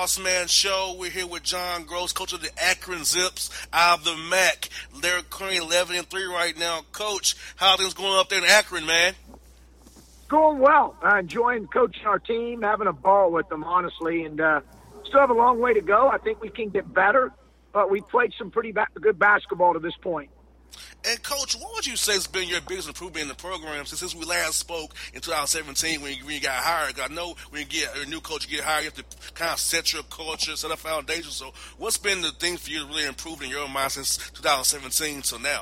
Boss Man Show. We're here with John Gross, coach of the Akron Zips out of the MAC. They're currently 11-3 right now. Coach, how are things going up there in Akron, man? Going well. Enjoying coaching our team, having a ball with them, honestly, and still have a long way to go. I think we can get better, but we played some pretty good basketball to this point. And, Coach, what would you say has been your biggest improvement in the program since we last spoke in 2017 when you got hired? I know when you get a new coach, you get hired, you have to kind of set your culture, set a foundation. So what's been the thing for you to really improve in your mind since 2017 to now?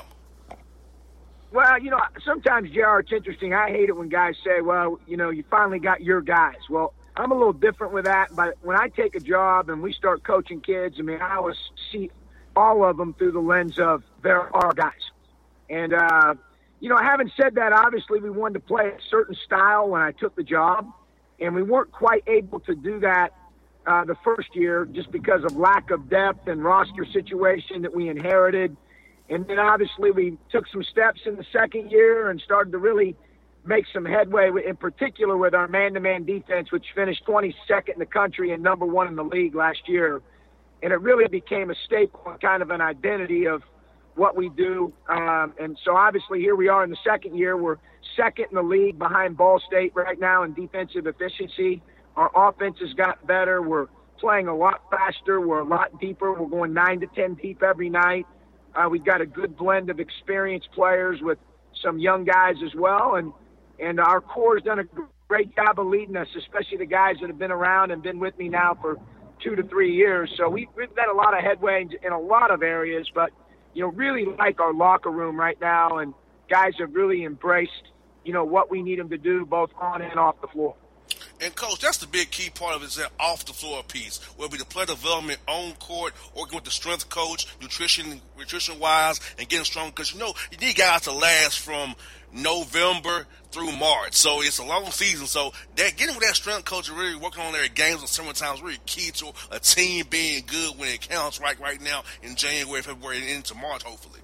Well, sometimes, JR, it's interesting. I hate it when guys say, well, you finally got your guys. Well, I'm a little different with that. But when I take a job and we start coaching kids, I always see all of them through the lens of they're our guys. And, having said that, obviously we wanted to play a certain style when I took the job, and we weren't quite able to do that the first year just because of lack of depth and roster situation that we inherited. And then obviously we took some steps in the second year and started to really make some headway, in particular with our man-to-man defense, which finished 22nd in the country and number 1 in the league last year. And it really became a staple and kind of an identity of what we do. And so obviously here we are in the second year. We're second in the league behind Ball State right now in defensive efficiency. Our offense has got better. We're playing a lot faster. We're a lot deeper. We're going 9 to 10 deep every night. We've got a good blend of experienced players with some young guys as well. And our core has done a great job of leading us, especially the guys that have been around and been with me now for 2 to 3 years. So we've done a lot of headway in a lot of areas, but really like our locker room right now, and guys have really embraced, what we need them to do both on and off the floor. And, Coach, that's the big key part of it is that off-the-floor piece, whether it be the player development on court, working with the strength coach, nutrition-wise, and getting strong. Because, you need guys to last from November through March. So it's a long season. So getting with that strength coach and really working on their games in summertime is really key to a team being good when it counts right now in January, February, and into March, hopefully.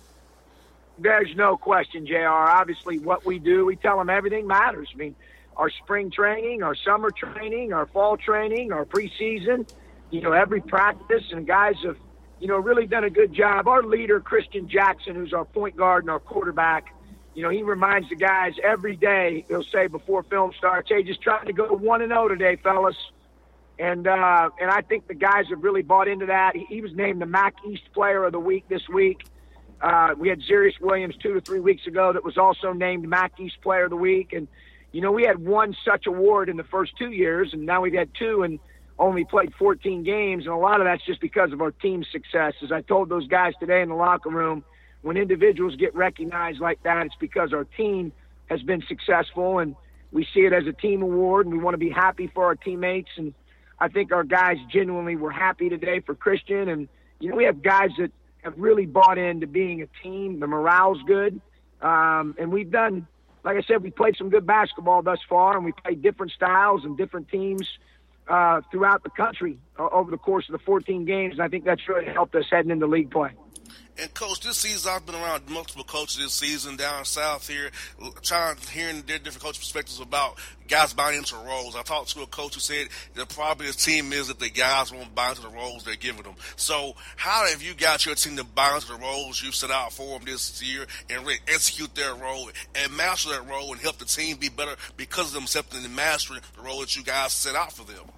There's no question, JR. Obviously, what we do, we tell them everything matters. Our spring training, our summer training, our fall training, our preseason, every practice, and guys have, really done a good job. Our leader, Christian Jackson, who's our point guard and our quarterback, he reminds the guys every day, he'll say before film starts, hey, just trying to go 1-0 today, fellas. And I think the guys have really bought into that. He was named the MAC East Player of the Week this week. We had Zarius Williams 2 to 3 weeks ago that was also named MAC East Player of the Week. And, we had one such award in the first 2 years, and now we've had two and only played 14 games. And a lot of that's just because of our team's success. As I told those guys today in the locker room, when individuals get recognized like that, it's because our team has been successful, and we see it as a team award, and we want to be happy for our teammates. And I think our guys genuinely were happy today for Christian. And, we have guys that have really bought into being a team. The morale's good. And we've done, like I said, we played some good basketball thus far, and we played different styles and different teams throughout the country over the course of the 14 games. And I think that's really helped us heading into league play. And, Coach, this season I've been around multiple coaches this season down south here, hearing their different coach perspectives about guys buying into roles. I talked to a coach who said the problem his team is that the guys won't buy into the roles they're giving them. So how have you got your team to buy into the roles you set out for them this year and really execute their role and master that role and help the team be better because of them accepting and mastering the role that you guys set out for them?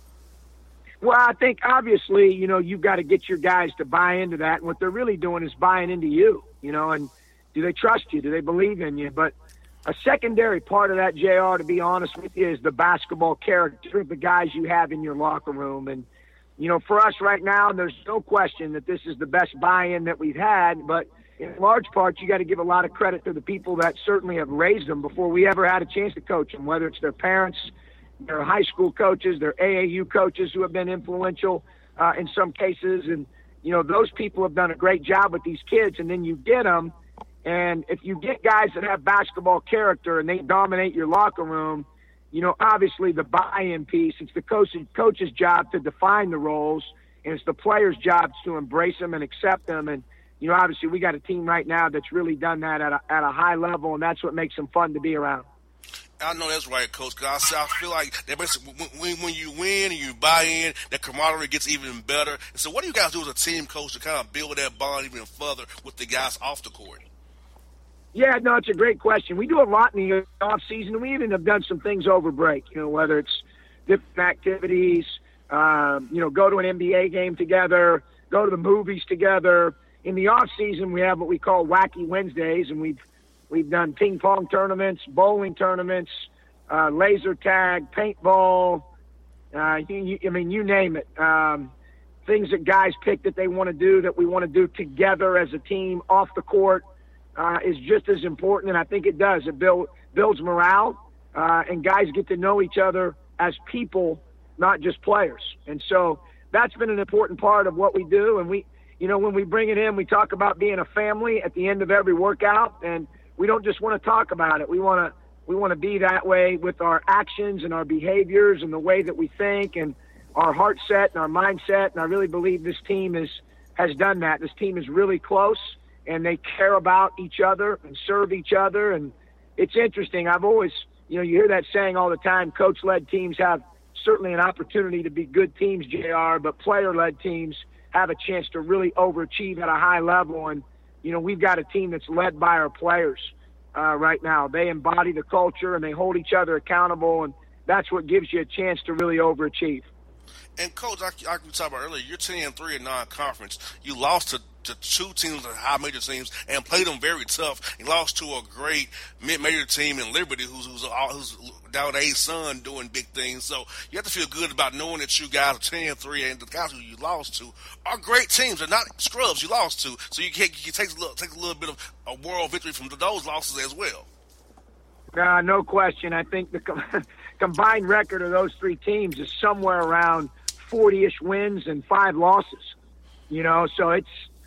Well, I think obviously, you've got to get your guys to buy into that. And what they're really doing is buying into you, and do they trust you? Do they believe in you? But a secondary part of that, JR, to be honest with you, is the basketball character of the guys you have in your locker room. And, for us right now, there's no question that this is the best buy-in that we've had. But in large part, you got to give a lot of credit to the people that certainly have raised them before we ever had a chance to coach them, whether it's their parents, their high school coaches, their AAU coaches who have been influential in some cases. And, those people have done a great job with these kids. And then you get them, and if you get guys that have basketball character and they dominate your locker room, obviously the buy-in piece, it's the coach's job to define the roles, and it's the players' job to embrace them and accept them. And, obviously we got a team right now that's really done that at a high level, and that's what makes them fun to be around. I know that's right, Coach. Because I feel like that basically when you win and you buy in, that camaraderie gets even better. And so, what do you guys do as a team, Coach, to kind of build that bond even further with the guys off the court? Yeah, no, it's a great question. We do a lot in the off season, and we even have done some things over break. Whether it's different activities, go to an NBA game together, go to the movies together. In the off season, we have what we call Wacky Wednesdays, and we've done ping pong tournaments, bowling tournaments, laser tag, paintball. You name it. Things that guys pick that they want to do, that we want to do together as a team off the court, is just as important. And I think it does. It builds morale, and guys get to know each other as people, not just players. And so that's been an important part of what we do. And when we bring it in, we talk about being a family at the end of every workout, and we don't just want to talk about it. We want to be that way with our actions and our behaviors and the way that we think and our heart set and our mindset. And I really believe this team has done that. This team is really close, and they care about each other and serve each other. And it's interesting. I've always, you hear that saying all the time, coach-led teams have certainly an opportunity to be good teams, JR, but player-led teams have a chance to really overachieve at a high level. And, we've got a team that's led by our players right now. They embody the culture, and they hold each other accountable, and that's what gives you a chance to really overachieve. And, Coach, like we talked about earlier, you're 10-3 in non-conference. You lost to two teams, high major teams, and played them very tough. You lost to a great mid-major team in Liberty, who's down A's son doing big things. So you have to feel good about knowing that you guys are 10-3, and the guys who you lost to are great teams. They're not scrubs you lost to. So you take a little bit of a world victory from those losses as well. No question. I think the combined record of those three teams is somewhere around 40-ish wins and 5 losses. So it's,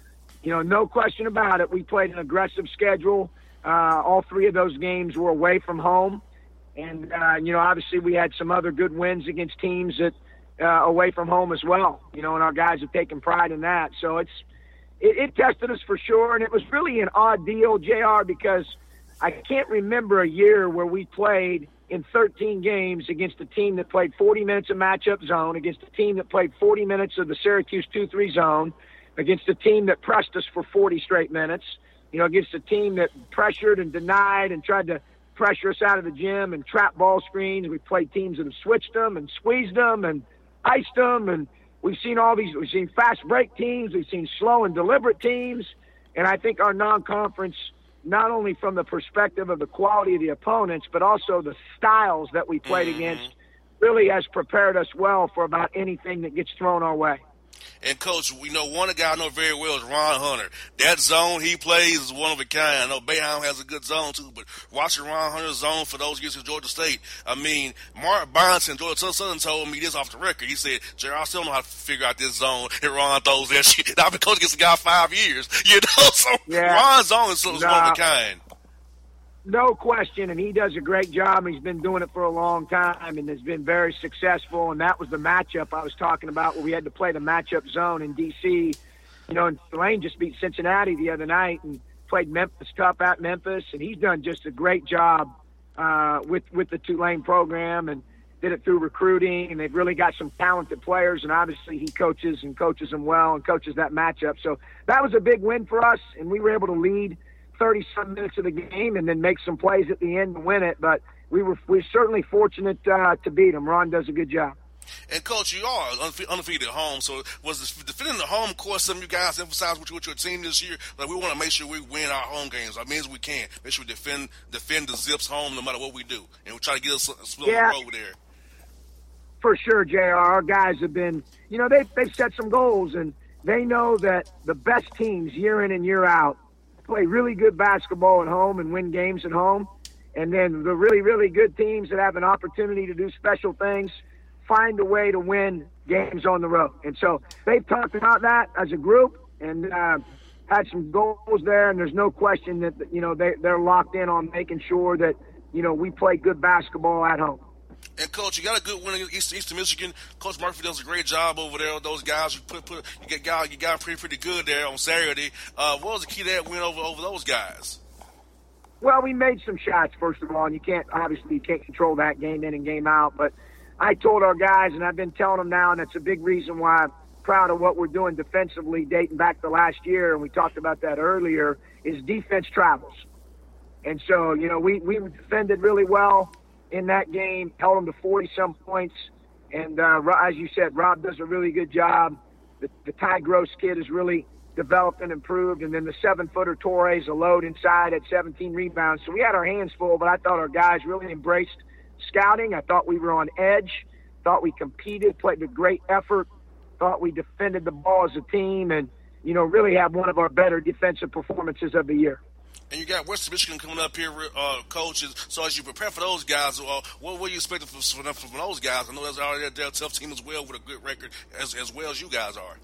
no question about it. We played an aggressive schedule. All 3 of those games were away from home. And, obviously we had some other good wins against teams that away from home as well, and our guys have taken pride in that. So it tested us for sure. And it was really an odd deal, JR, because I can't remember a year where we played in 13 games against a team that played 40 minutes of matchup zone, against a team that played 40 minutes of the Syracuse 2-3 zone, against a team that pressed us for 40 straight minutes, against a team that pressured and denied and tried to pressure us out of the gym and trap ball screens. We played teams that have switched them and squeezed them and iced them. And we've seen all these. We've seen fast break teams. We've seen slow and deliberate teams. And I think our non-conference, not only from the perspective of the quality of the opponents, but also the styles that we played against, really has prepared us well for about anything that gets thrown our way. And, Coach, we know one guy I know very well is Ron Hunter. That zone he plays is one of a kind. I know Boeheim has a good zone, too, but watching Ron Hunter's zone for those years at Georgia State, Mark Bonson, Georgia Southern, told me this off the record. He said, Jerry, I still don't know how to figure out this zone, and Ron throws that shit. I've been coaching against the guy 5 years, So yeah. Ron's zone is one of a kind. No question, and he does a great job. He's been doing it for a long time and has been very successful, and that was the matchup I was talking about where we had to play the matchup zone in D.C. And Tulane just beat Cincinnati the other night and played Memphis tough at Memphis, and he's done just a great job with the Tulane program and did it through recruiting, and they've really got some talented players, and obviously he coaches them well and coaches that matchup. So that was a big win for us, and we were able to lead 30-some minutes of the game and then make some plays at the end to win it. But we're certainly fortunate to beat him. Ron does a good job. And, Coach, you are undefeated at home. So was defending the home court something you guys emphasize with your team this year? Like, we want to make sure we win our home games. I mean, as we can. Make sure we defend the Zips home no matter what we do. And we try to get us a split on the road there. For sure, JR. Our guys have been, they've set some goals, and they know that the best teams year in and year out play really good basketball at home and win games at home. And then the really, really good teams that have an opportunity to do special things find a way to win games on the road. And so they've talked about that as a group and had some goals there. And there's no question that, they're locked in on making sure that, we play good basketball at home. And, Coach, you got a good win against Eastern Michigan. Coach Murphy does a great job over there with those guys. You got pretty good there on Saturday. What was the key to that win over those guys? Well, we made some shots, first of all, and you can't control that game in and game out. But I told our guys, and I've been telling them now, and it's a big reason why I'm proud of what we're doing defensively dating back to last year, and we talked about that earlier, is defense travels. And so, we defended really well in that game, held them to 40-some points. And as you said, Rob does a really good job. The Ty Gross kid has really developed and improved. And then the 7-footer Torres, a load inside at 17 rebounds. So we had our hands full, but I thought our guys really embraced scouting. I thought we were on edge, thought we competed, played with great effort, thought we defended the ball as a team, and, really had one of our better defensive performances of the year. And you got Western Michigan coming up here, coaches. So as you prepare for those guys, what were you expecting from those guys? I know they're a tough team as well with a good record as well as you guys are.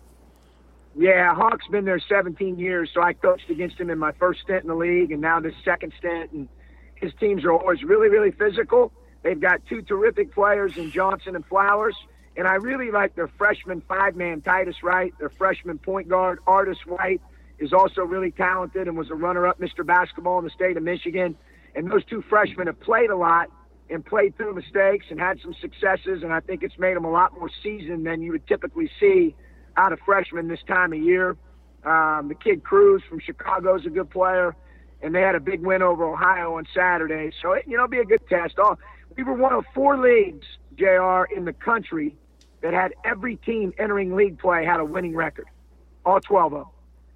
Yeah, Hawk's been there 17 years, so I coached against him in my first stint in the league and now this second stint. And his teams are always really, really physical. They've got two terrific players in Johnson and Flowers. And I really like their freshman five-man Titus Wright, their freshman point guard Artis White, is also really talented and was a runner-up Mr. Basketball in the state of Michigan. And those two freshmen have played a lot and played through mistakes and had some successes, and I think it's made them a lot more seasoned than you would typically see out of freshmen this time of year. The kid Cruz from Chicago is a good player, and they had a big win over Ohio on Saturday. So, it'll be a good test. We were one of 4 leagues, JR, in the country that had every team entering league play had a winning record, all 12 of them.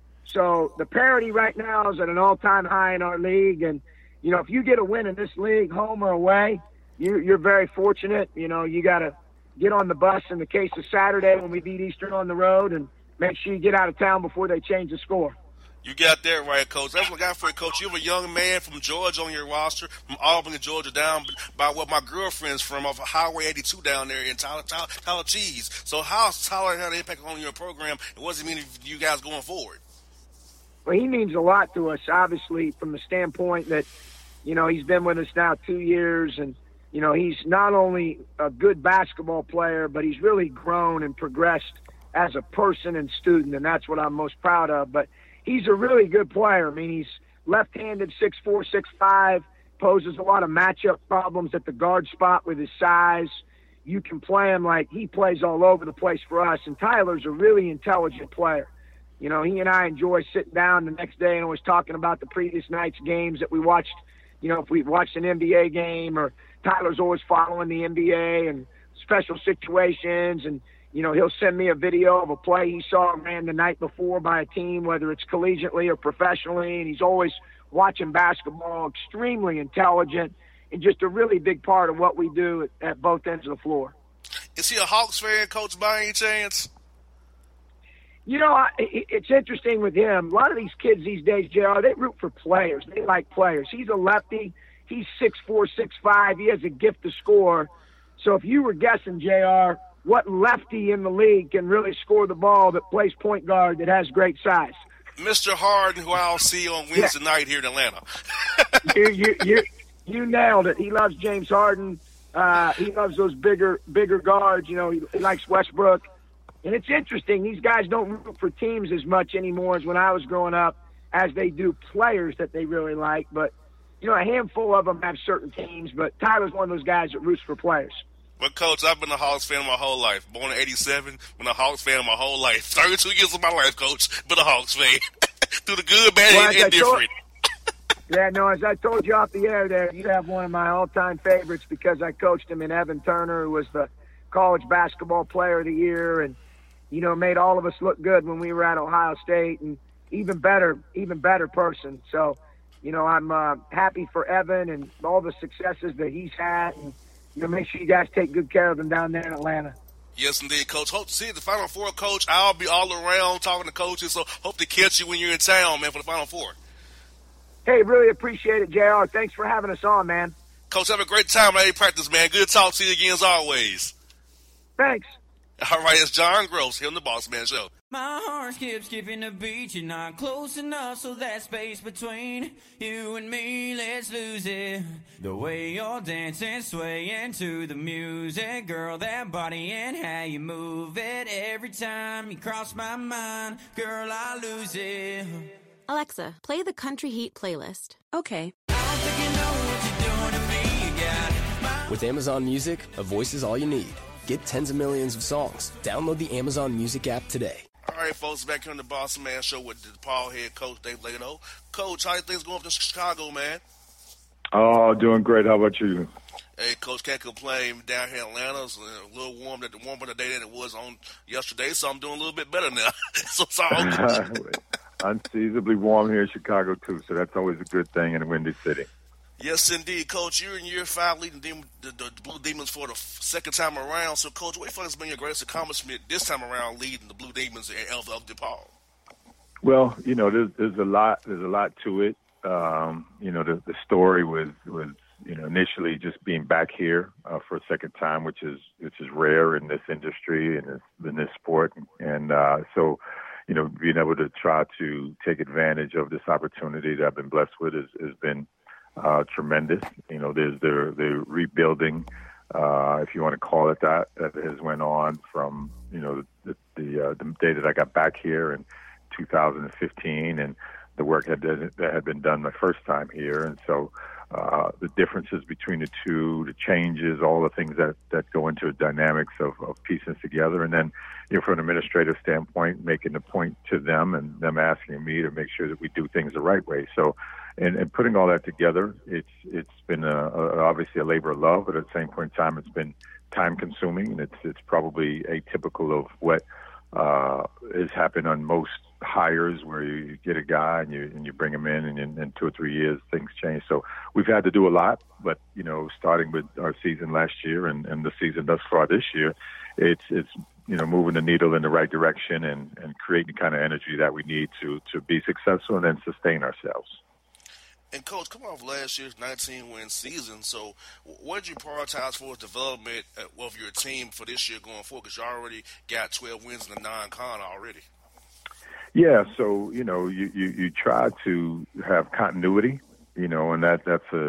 So the parity right now is at an all-time high in our league. And, if you get a win in this league, home or away, you're very fortunate. You got to get on the bus in the case of Saturday when we beat Eastern on the road and make sure you get out of town before they change the score. You got that right, Coach. That's what I got for you, Coach. You have a young man from Georgia on your roster, from Albany, Georgia, down by what my girlfriend's from, off of Highway 82 down there in Tyler Cheese. So how's Tyler had an impact on your program, and what does it mean for you guys going forward? Well, he means a lot to us, obviously, from the standpoint that, he's been with us now 2 years, and, he's not only a good basketball player, but he's really grown and progressed as a person and student, and that's what I'm most proud of. But he's a really good player. I mean, he's left-handed, 6'4", 6'5", poses a lot of matchup problems at the guard spot with his size. You can play him like he plays all over the place for us, and Tyler's a really intelligent player. He and I enjoy sitting down the next day and always talking about the previous night's games that we watched. If we watched an NBA game, or Tyler's always following the NBA and special situations. And, he'll send me a video of a play he saw ran the night before by a team, whether it's collegiately or professionally. And he's always watching basketball, extremely intelligent, and just a really big part of what we do at both ends of the floor. Is he a Hawks fan, Coach, by any chance? It's interesting with him. A lot of these kids these days, JR, they root for players. They like players. He's a lefty. He's 6'4", 6'5". He has a gift to score. So if you were guessing, JR, what lefty in the league can really score the ball that plays point guard that has great size? Mr. Harden, who I'll see on Wednesday night here in Atlanta. You nailed it. He loves James Harden. He loves those bigger guards. He likes Westbrook. And it's interesting, these guys don't root for teams as much anymore as when I was growing up, as they do players that they really like. But, a handful of them have certain teams, but Tyler's one of those guys that roots for players. Well, Coach, I've been a Hawks fan my whole life. Born in 87, been a Hawks fan my whole life. 32 years of my life, Coach, been a Hawks fan. Through the good, bad, and different. As I told you off the air there, you have one of my all-time favorites because I coached him in Evan Turner, who was the college basketball player of the year, and made all of us look good when we were at Ohio State, and even better person. So, I'm happy for Evan and all the successes that he's had, and make sure you guys take good care of him down there in Atlanta. Yes, indeed, Coach. Hope to see you at the Final Four, Coach. I'll be all around talking to coaches, so hope to catch you when you're in town, man, for the Final Four. Hey, really appreciate it, JR. Thanks for having us on, man. Coach, have a great time at practice, man. Good talk to you again as always. Thanks. All right, it's John Gross here on the Boss Man Show. My heart skips skipping the beat. You're not close enough, so that space between you and me, let's lose it. The way you're dancing, swaying to the music, girl, that body and how you move it. Every time you cross my mind, girl, I lose it. Alexa, play the Country Heat playlist. Okay. don't think you know what you're doing to me. You got my... With Amazon Music, a voice is all you need. Get tens of millions of songs. Download the Amazon Music app today. All right, folks, back here on the Boss Man Show with the DePaul head coach, Dave Leno. Coach, how are things going up in Chicago, man? Oh, doing great. How about you? Hey, Coach, can't complain. Down here in Atlanta, it's a little warmer today than it was on yesterday, so I'm doing a little bit better now. So it's all good. Unseasonably warm here in Chicago, too, so that's always a good thing in a windy city. Yes, indeed, Coach. You're in year 5 leading the Blue Demons for the second time around. So, Coach, what do you think has been your greatest accomplishment this time around leading the Blue Demons of DePaul? Well, you know, there's a lot to it. You know, the story was you know, initially just being back here for a second time, which is rare in this industry and in this sport, and so, you know, being able to try to take advantage of this opportunity that I've been blessed with has been tremendous. You know, there's the rebuilding, if you want to call it that has went on from, you know, the day that I got back here in 2015, and the work that had been done my first time here. And so the differences between the two, the changes, all the things that go into the dynamics of piecing together. And then, you know, from an administrative standpoint, making the point to them and them asking me to make sure that we do things the right way. So, and putting all that together, it's been obviously a labor of love, but at the same point in time, it's been time consuming, and it's probably atypical of what has happened on most hires, where you get a guy and you bring him in, and in 2 or 3 years things change. So we've had to do a lot, but, you know, starting with our season last year and the season thus far this year, it's you know, moving the needle in the right direction and creating the kind of energy that we need to be successful and then sustain ourselves. And, Coach, coming off last year's 19-win season, so what did you prioritize for development of your team for this year going forward? Because you already got 12 wins in the non-con already. Yeah, so, you know, you try to have continuity, you know, and it's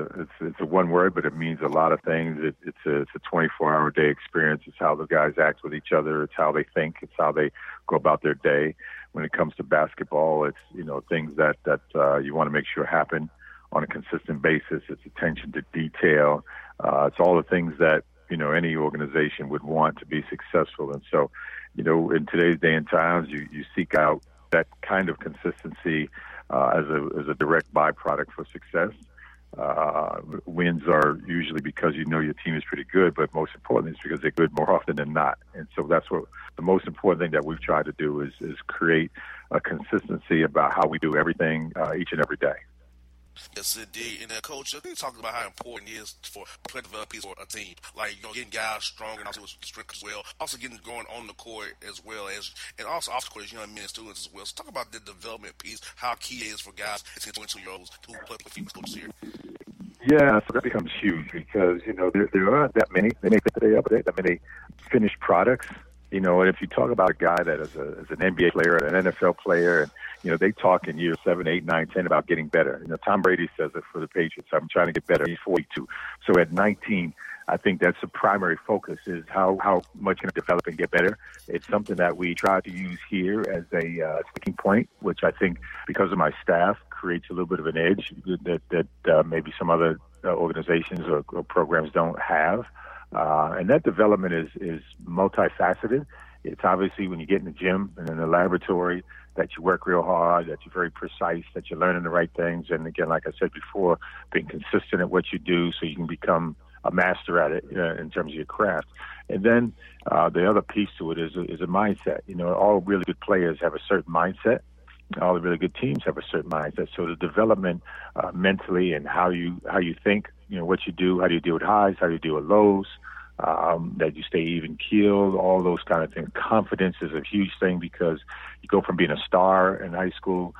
a one word, but it means a lot of things. It's a 24-hour day experience. It's how the guys act with each other. It's how they think. It's how they go about their day. When it comes to basketball, it's, you know, things that you want to make sure happen on a consistent basis. It's attention to detail. It's all the things that, you know, any organization would want to be successful. And so, you know, in today's day and times, you seek out that kind of consistency as a direct byproduct for success. Wins are usually because you know your team is pretty good, but most importantly, it's because they're good more often than not. And so that's what the most important thing that we've tried to do is create a consistency about how we do everything each and every day. Yes, indeed. And, Coach, I think talking about how important it is for player development for a team. Like, you know, getting guys stronger and also with strength as well. Also getting going on the court as well as, and also off the court as young men and students as well. So talk about the development piece, how key it is for guys to 22-year-olds who play for female coaches here. Yeah, so that becomes huge because, you know, there aren't that many, they make it today up, that many finished products. You know, and if you talk about a guy that is an NBA player and an NFL player, and, you know, they talk in years 7, 8, 9, 10 about getting better. You know, Tom Brady says it for the Patriots. I'm trying to get better. He's 42. So at 19, I think that's the primary focus is how much can I develop and get better. It's something that we try to use here as a sticking point, which I think because of my staff creates a little bit of an edge that maybe some other organizations or programs don't have. And that development is multifaceted. It's obviously when you get in the gym and in the laboratory that you work real hard, that you're very precise, that you're learning the right things. And again, like I said before, being consistent at what you do so you can become a master at it in terms of your craft. And then the other piece to it is a mindset. You know, all really good players have a certain mindset. All the really good teams have a certain mindset. So the development mentally and how you think, you know, what you do, how do you deal with highs, how do you deal with lows, that you stay even keeled, all those kind of things. Confidence is a huge thing because you go from being a star in high school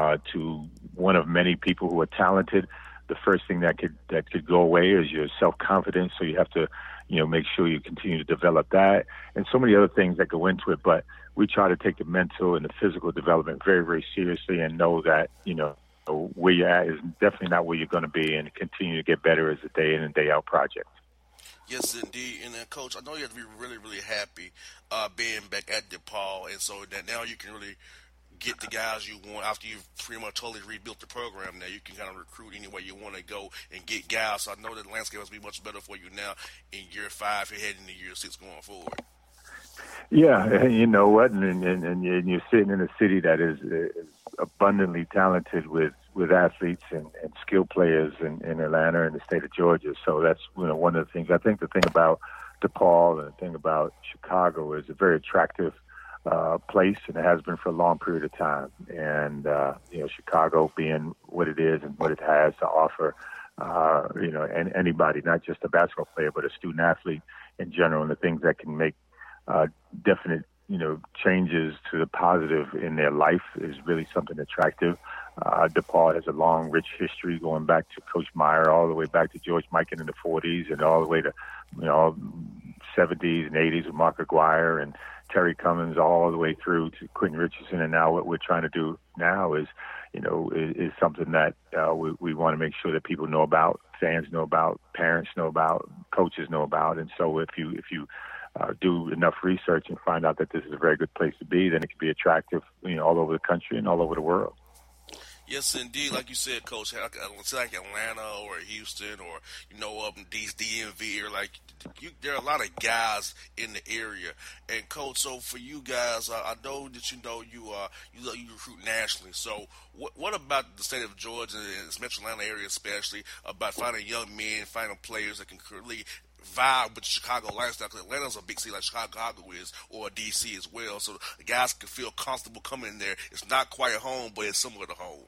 to one of many people who are talented. The first thing that could go away is your self-confidence. So you have to, you know, make sure you continue to develop that and so many other things that go into it. But we try to take the mental and the physical development very, very seriously and know that, you know, where you're at is definitely not where you're going to be and continue to get better as a day in and day out project. Yes, indeed. And then, Coach, I know you have to be really, really happy being back at DePaul, and so that now you can really get the guys you want after you've pretty much totally rebuilt the program. Now you can kind of recruit any way you want to go and get guys. So I know that the landscape has to be much better for you now in year 5. You're heading into year 6 going forward. Yeah, and you know what? And you're sitting in a city that is abundantly talented with athletes and skilled players in Atlanta and the state of Georgia. So that's one of the things. I think the thing about DePaul and the thing about Chicago is a very attractive place, and it has been for a long period of time. And Chicago being what it is and what it has to offer, and anybody, not just a basketball player, but a student athlete in general, and the things that can make definite, changes to the positive in their life is really something attractive. DePaul has a long, rich history going back to Coach Meyer, all the way back to George Mikan in the 40s, and all the way to 70s and 80s with Mark Aguirre and Terry Cummins, all the way through to Quentin Richardson. And now what we're trying to do now is something that we want to make sure that people know about, fans know about, parents know about, coaches know about. And so if you do enough research and find out that this is a very good place to be, then it can be attractive, all over the country and all over the world. Yes, indeed. Like you said, Coach, like Atlanta or Houston or, up in DMV, or there are a lot of guys in the area. And, Coach, so for you guys, I know that you recruit nationally. So what about the state of Georgia and its Metro Atlanta area especially, about finding young men, finding players that can really vibe with the Chicago lifestyle? Because Atlanta's a big city like Chicago is, or DC as well. So the guys can feel comfortable coming in there. It's not quite home, but it's similar to home.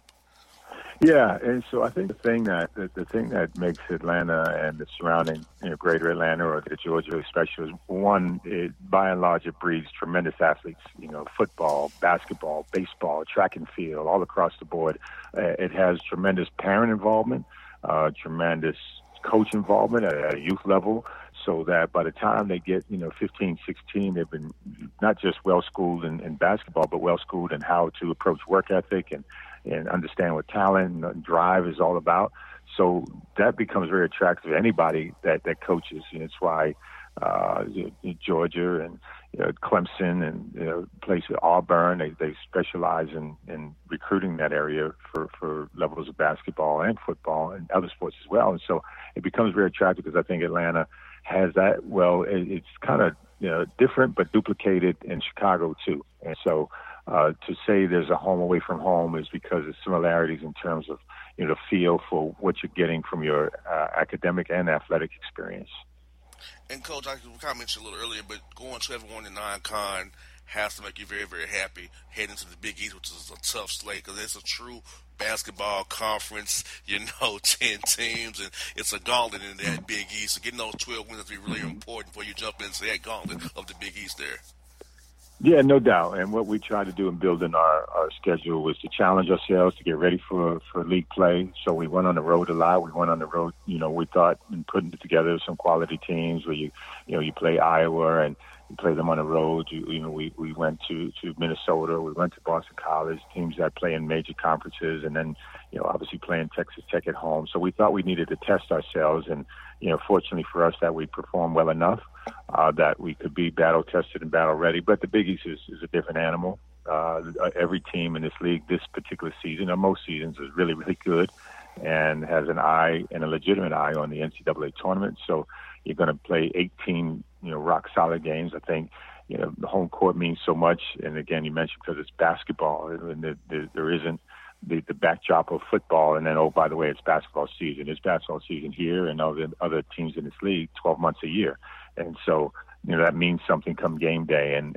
Yeah, and so I think the thing that makes Atlanta and the surrounding greater Atlanta or the Georgia especially is, one, by and large it breeds tremendous athletes. Football, basketball, baseball, track and field, all across the board. It has tremendous parent involvement, tremendous coach involvement at a youth level, so that by the time they get 15, 16, they've been not just well schooled in basketball, but well schooled in how to approach work ethic and understand what talent and drive is all about. So that becomes very attractive to anybody that coaches. It's why Georgia and Clemson and places, Auburn, they specialize in recruiting that area for levels of basketball and football and other sports as well. And so it becomes very attractive because I think Atlanta has that. Well, it's kind of different but duplicated in Chicago too. And so to say there's a home away from home is because of similarities in terms of the feel for what you're getting from your academic and athletic experience. And, Coach, I kind of mentioned a little earlier, but going to everyone in non-con has to make you very, very happy heading to the Big East, which is a tough slate because it's a true basketball conference, 10 teams, and it's a gauntlet in that Big East. So getting those 12 wins will be really important before you jump into that gauntlet of the Big East there. Yeah, no doubt. And what we try to do in building our schedule was to challenge ourselves to get ready for league play. So we went on the road a lot. We went on the road, we thought in putting together some quality teams where you play Iowa and you play them on the road. We went to Minnesota. We went to Boston College, teams that play in major conferences, and then, obviously playing Texas Tech at home. So we thought we needed to test ourselves. And, fortunately for us that we performed well enough that we could be battle tested and battle ready. But the Big East is a different animal. Every team in this league this particular season, or most seasons, is really, really good and has an eye and a legitimate eye on the NCAA tournament. So you're going to play 18, rock solid games. I think, the home court means so much. And again, you mentioned because it's basketball and there isn't the backdrop of football. And then, oh, by the way, it's basketball season. It's basketball season here and all the other teams in this league 12 months a year. And so, that means something come game day. And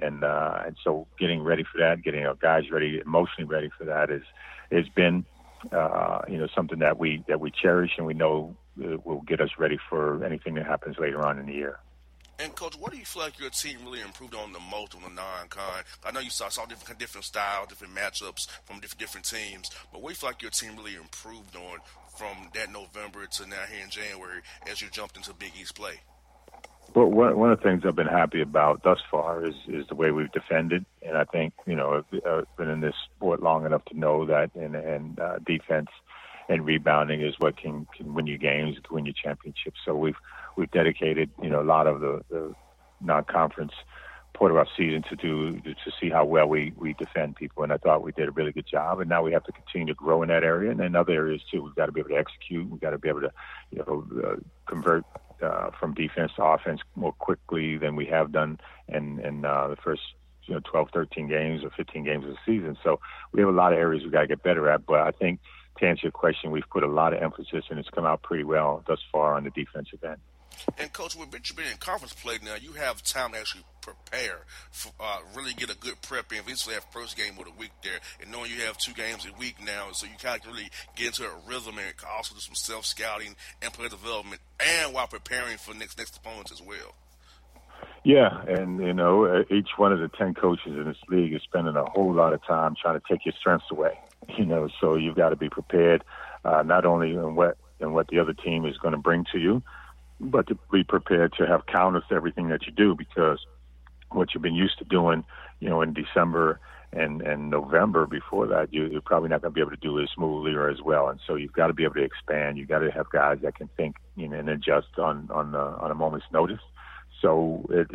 so getting ready for that, getting our guys ready, emotionally ready for that has been, something that we cherish and we know will get us ready for anything that happens later on in the year. And, Coach, what do you feel like your team really improved on the most on the non-con? I know you saw different styles, different matchups from different teams, but what do you feel like your team really improved on from that November to now here in January as you jumped into Big East play? Well, one of the things I've been happy about thus far is the way we've defended. And I think, I've been in this sport long enough to know that and defense and rebounding is what can win you games, can win you championships. So we've dedicated, a lot of the non-conference part of our season to see how well we defend people, and I thought we did a really good job. And now we have to continue to grow in that area, and in other areas too. We've got to be able to execute. We've got to be able to convert from defense to offense more quickly than we have done in the first 12, 13 games or 15 games of the season. So we have a lot of areas we got to get better at. But I think to answer your question, we've put a lot of emphasis, and it's come out pretty well thus far on the defensive end. And, Coach, with you being in conference play now, you have time to actually prepare, really get a good prep in. Eventually have first game of the week there, and knowing you have 2 games a week now, so you kind of really get into a rhythm and also do some self-scouting and player development, and while preparing for next opponents as well. Yeah, and, each one of the 10 coaches in this league is spending a whole lot of time trying to take your strengths away, so you've got to be prepared not only in what the other team is going to bring to you, but to be prepared to have counters to everything that you do, because what you've been used to doing, in December and November before that, you're probably not going to be able to do as smoothly or as well. And so you've got to be able to expand. You've got to have guys that can think and adjust on a moment's notice. So it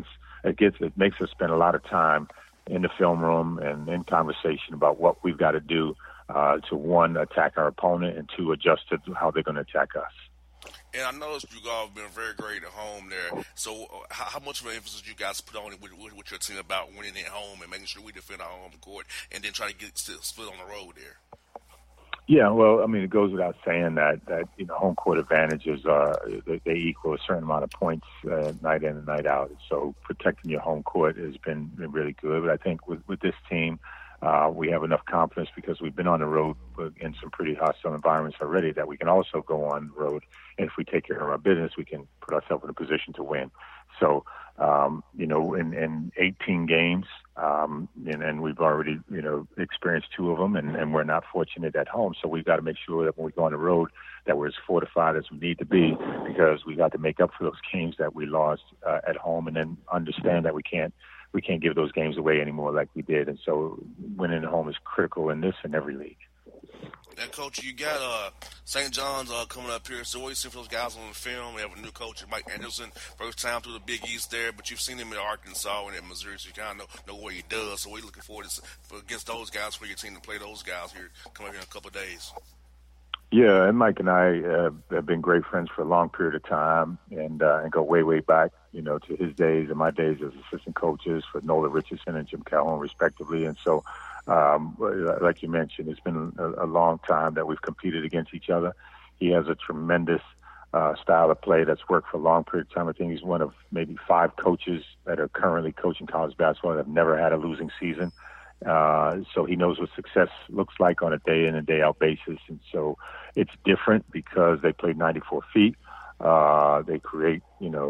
makes us spend a lot of time in the film room and in conversation about what we've got to do to, 1, attack our opponent, and 2, adjust to how they're going to attack us. And I noticed you guys have been very great at home there. So how much of an emphasis you guys put on it with your team about winning at home and making sure we defend our home court and then try to get split on the road there? Yeah, well, I mean, it goes without saying that home court advantages they equal a certain amount of points night in and night out. So protecting your home court has been really good. But I think with this team, we have enough confidence because we've been on the road in some pretty hostile environments already that we can also go on the road. And if we take care of our business, we can put ourselves in a position to win. So, in 18 games, and we've already, experienced 2 of them, and we're not fortunate at home. So we've got to make sure that when we go on the road that we're as fortified as we need to be, because we got to make up for those games that we lost at home, and then understand that we can't give those games away anymore like we did. And so winning at home is critical in this and every league. And, Coach, you got St. John's coming up here. So always see those guys on the film. We have a new coach, Mike Anderson, first time through the Big East there. But you've seen him in Arkansas and in Missouri, so you kind of know what he does. So we're looking forward to against those guys for your team to play those guys here coming here in a couple of days. Yeah, and Mike and I have been great friends for a long period of time, and go way, way back, to his days and my days as assistant coaches for Nola Richardson and Jim Calhoun, respectively. And so, like you mentioned, it's been a long time that we've competed against each other. He has a tremendous style of play that's worked for a long period of time. I think he's one of maybe 5 coaches that are currently coaching college basketball that have never had a losing season. So he knows what success looks like on a day in and day out basis. And so it's different because they play 94 feet. They create,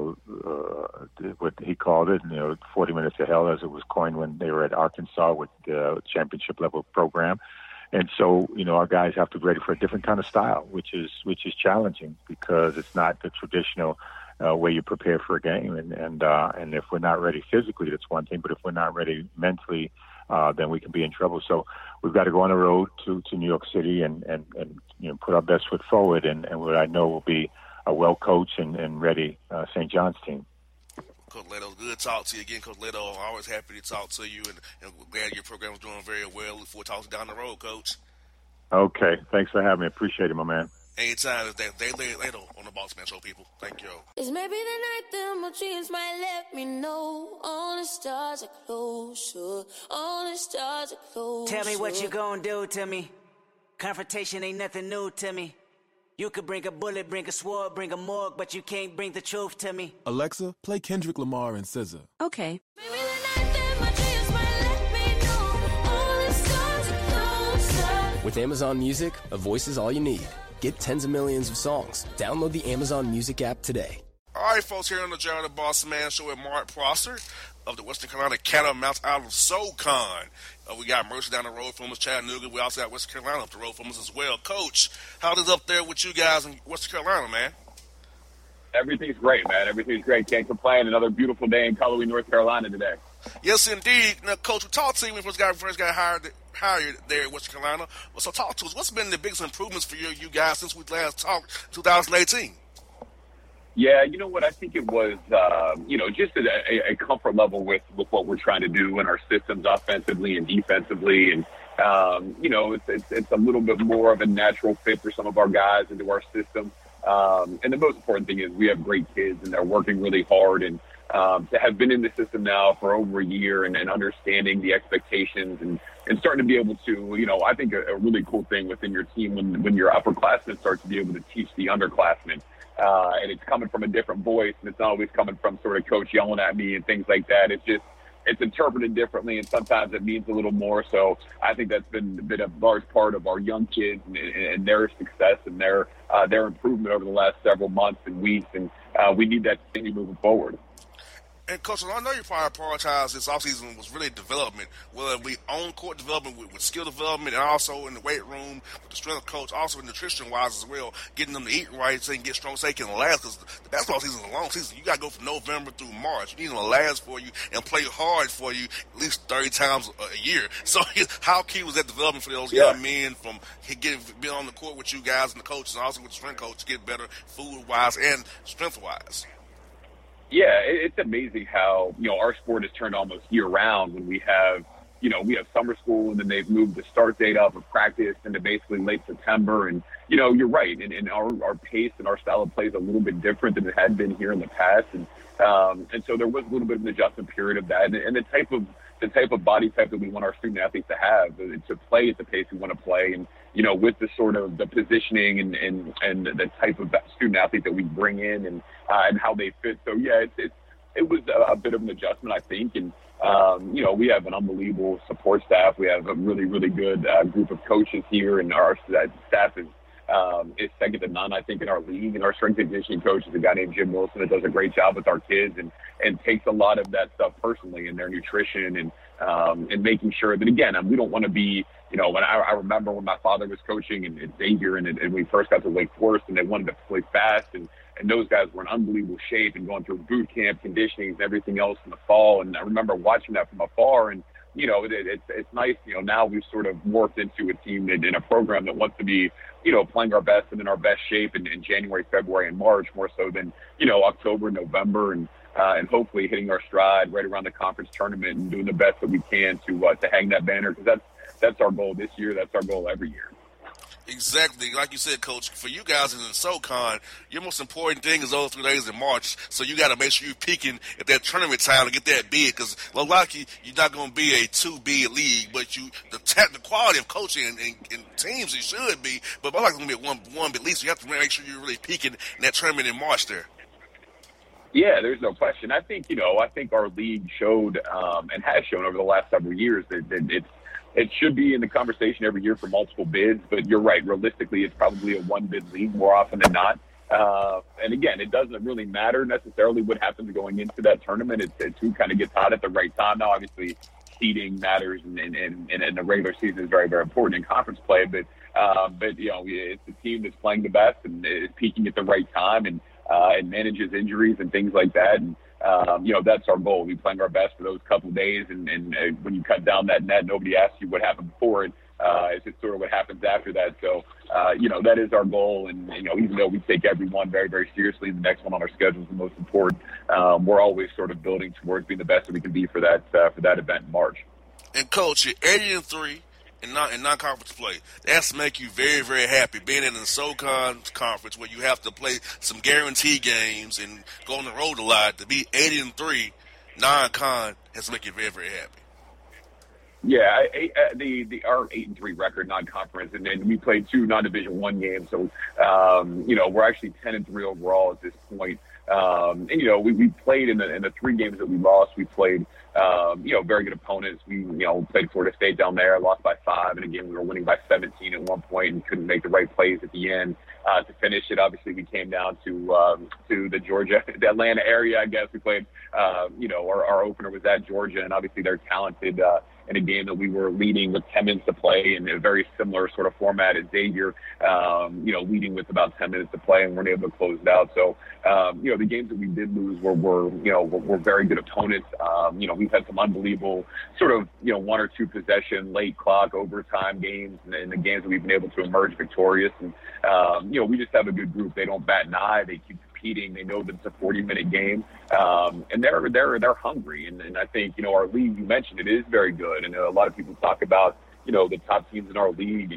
what he called it, 40 minutes of hell, as it was coined when they were at Arkansas with the championship level program. And so, our guys have to be ready for a different kind of style, which is challenging because it's not the traditional way you prepare for a game. And if we're not ready physically, that's one thing. But if we're not ready mentally, then we can be in trouble. So we've got to go on the road to New York City and put our best foot forward. And what I know will be a well-coached and ready St. John's team. Coach Leto, good to talk to you again, Coach Leto. I'm always happy to talk to you, and glad your program is doing very well. Look forward to talking down the road, Coach. Okay. Thanks for having me. Appreciate it, my man. Anytime. They Leto on the Boss Man Show, people. Thank you. It's maybe the night that my dreams might let me know. All the stars are closer. All the stars are closer. Tell me what you gonna do to me. Confrontation ain't nothing new to me. You could bring a bullet, bring a sword, bring a morgue, but you can't bring the truth to me. Alexa, play Kendrick Lamar and SZA. Okay. Maybe the night that my dreams might let me know. All the stars are closer. With Amazon Music, a voice is all you need. Get tens of millions of songs. Download the Amazon Music app today. All right, folks, here on the Jared the Boss Man Show with Mark Prosser of the Western Carolina Catamounts out of SoCon. We got Mercer down the road from us, Chattanooga. We also got Western Carolina up the road from us as well. Coach, how's it up there with you guys in Western Carolina, man? Everything's great, man. Everything's great. Can't complain. Another beautiful day in Cullowhee, North Carolina today. Yes, indeed. Now, Coach, we talked to you when we first got hired there in Western Carolina. So talk to us. What's been the biggest improvements for you guys since we last talked 2018? Yeah, you know what? I think it was, just a comfort level with what we're trying to do in our systems offensively and defensively. And, it's a little bit more of a natural fit for some of our guys into our system. And the most important thing is we have great kids and they're working really hard. And to have been in the system now for over a year and understanding the expectations and starting to be able to, I think a really cool thing within your team when your upperclassmen start to be able to teach the underclassmen. And it's coming from a different voice, and it's not always coming from sort of coach yelling at me and things like that. It's interpreted differently, and sometimes it means a little more. So I think that's been a large part of our young kids and their success and their improvement over the last several months and weeks. And we need that to continue moving forward. And, Coach, I know you probably prioritized this offseason was really development, whether it be on-court development with skill development and also in the weight room with the strength coach, also nutrition-wise as well, getting them to eat right so they can get strong so they can last. Because the basketball season is a long season. You got to go from November through March. You need them to last for you and play hard for you at least 30 times a year. So how key was that development for those young men from being on the court with you guys and the coaches and also with the strength coach to get better food-wise and strength-wise? Yeah, it's amazing how, our sport has turned almost year-round when we have summer school and then they've moved the start date up of practice into basically late September. And, you're right. And our pace and our style of play is a little bit different than it had been here in the past. And so there was a little bit of an adjustment period of that. And the type of body type that we want our student athletes to have, to play at the pace we want to play. And, with the sort of the positioning and the type of student athlete that we bring in and how they fit. So, yeah, it was a bit of an adjustment, I think. And, we have an unbelievable support staff. We have a really, really good group of coaches here, and our staff is second to none, I think, in our league. And our strength and conditioning coach is a guy named Jim Wilson that does a great job with our kids and takes a lot of that stuff personally in their nutrition and making sure that, again, we don't want to be, when I remember when my father was coaching and Xavier and we first got to Wake Forest and they wanted to play fast and those guys were in unbelievable shape and going through boot camp conditioning and everything else in the fall. And I remember watching that from afar and, it's nice, now we've sort of morphed into a team in a program that wants to be, playing our best and in our best shape in January, February, and March, more so than, October, November, and hopefully hitting our stride right around the conference tournament and doing the best that we can to hang that banner, because that's our goal this year. That's our goal every year. Exactly. Like you said, Coach, for you guys in the SoCon, your most important thing is those 3 days in March. So you got to make sure you're peaking at that tournament time to get that bid, because likely you're not going to be a 2-bid league, but the quality of coaching and teams it should be, but I'm likely going to be at one bid league. So you have to make sure you're really peaking in that tournament in March there. Yeah, there's no question. I think our league showed and has shown over the last several years that it should be in the conversation every year for multiple bids, but you're right. Realistically, it's probably a 1-bid league more often than not. And again, it doesn't really matter necessarily what happens going into that tournament. It's who kind of gets hot at the right time. Now, obviously, seeding matters, and the regular season is very, very important in conference play. But it's the team that's playing the best and is peaking at the right time and manages injuries and things like that. And that's our goal. We're playing our best for those couple of days, and when you cut down that net, nobody asks you what happened before it. It's just sort of what happens after that. So, that is our goal. And, even though we take every one very, very seriously, the next one on our schedule is the most important. We're always sort of building towards being the best that we can be for that event in March. And, Coach, you're 80-3 in non-conference play. That's make you very, very happy. Being in the SoCon conference where you have to play some guarantee games and go on the road a lot, to be 80-3 non-con has to make you very, very happy. Yeah, our 8-3 record non-conference, and then we played 2 non-Division I games, so we're actually 10-3 overall at this point. And we played in the 3 games that we lost. We played very good opponents. We played Florida State down there, lost by 5, and again we were winning by 17 at one point and couldn't make the right plays at the end to finish it. Obviously, we came down to the Atlanta area. I guess we played. Our opener was at Georgia, and obviously they're talented. In a game that we were leading with 10 minutes to play in a very similar sort of format as Xavier, leading with about 10 minutes to play and weren't able to close it out. So, the games that we did lose were very good opponents. We've had some unbelievable sort of, 1 or 2 possession, late clock, overtime games, and the games that we've been able to emerge victorious. And, we just have a good group. They don't bat an eye. They keep competing. They know that it's a 40-minute game, and they're hungry. And I think, you know, our league, you mentioned it, is very good. And a lot of people talk about, you know, the top teams in our league,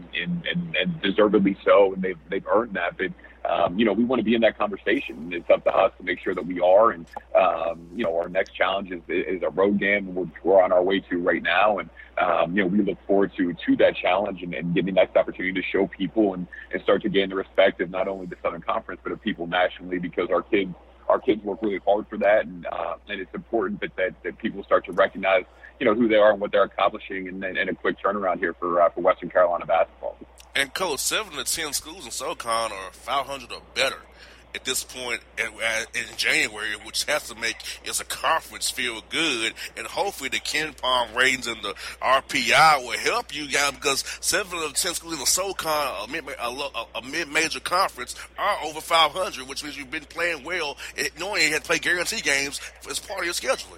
and deservedly so, and they've earned that. But you know, we want to be in that conversation. It's up to us to make sure that we are. And you know, our next challenge is a road game we're on our way to right now. And you know, we look forward to that challenge and getting the next opportunity to show people and start to gain the respect of not only the Southern Conference but of people nationally, because our kids work really hard for that, and it's important that people start to recognize, you know, who they are and what they're accomplishing, and a quick turnaround here for Western Carolina basketball. And Coach, 7 to 10 schools in SoCon are 500 or better at this point in January, which has to make as a conference feel good, and hopefully the KenPom ratings and the RPI will help you guys, because 7 of 10 schools in the SoCon, a mid-major conference, are over 500, which means you've been playing well, knowing you had to play guarantee games as part of your scheduling.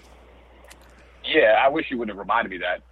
Yeah, I wish you would have reminded me that.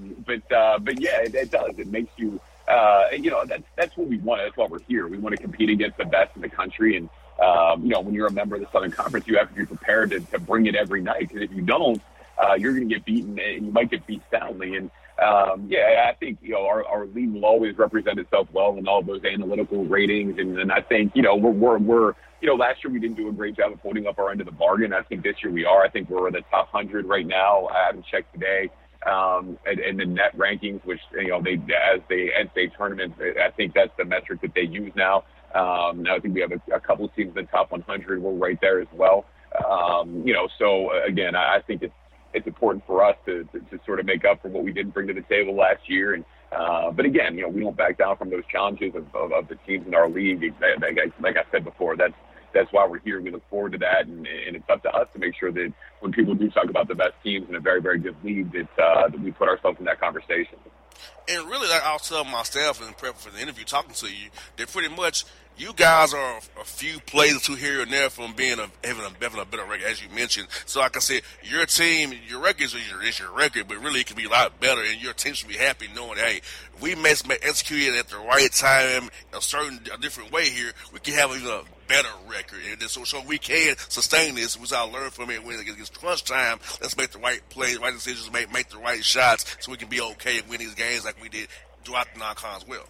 But yeah, it does. It makes you, you know, that's what we want. That's why we're here. We want to compete against the best in the country. And, you know, when you're a member of the Southern Conference, you have to be prepared to bring it every night. Because if you don't, you're going to get beaten, and you might get beat soundly. And, yeah, I think, you know, our league will always represent itself well in all those analytical ratings. And I think, you know, we're you know, last year we didn't do a great job of holding up our end of the bargain. I think this year we are. I think we're in the top 100 right now. I haven't checked today. And the net rankings, which, you know, as the NCAA tournament, I think that's the metric that they use now. Now I think we have a couple of teams in the top 100. We're right there as well. You know, so again, I think it's important for us to sort of make up for what we didn't bring to the table last year. And but again, you know, we don't back down from those challenges of the teams in our league. Like I said before, that's why we're here. We look forward to that, and it's up to us to make sure that when people do talk about the best teams in a very, very good league, that we put ourselves in that conversation. And really, like I'll tell my staff in prep for the interview, talking to you, that pretty much you guys are a few plays to here and there from having a better record, as you mentioned. So, like I said, your team, your record is your record, but really it can be a lot better, and your team should be happy knowing, hey, if we may execute it at the right time, a different way here, we can have even a better record. And so we can sustain this, which I learned from it when it gets crunch time. Let's make the right plays, right decisions, make the right shots, so we can be okay and win these games like we did throughout the non-con as well.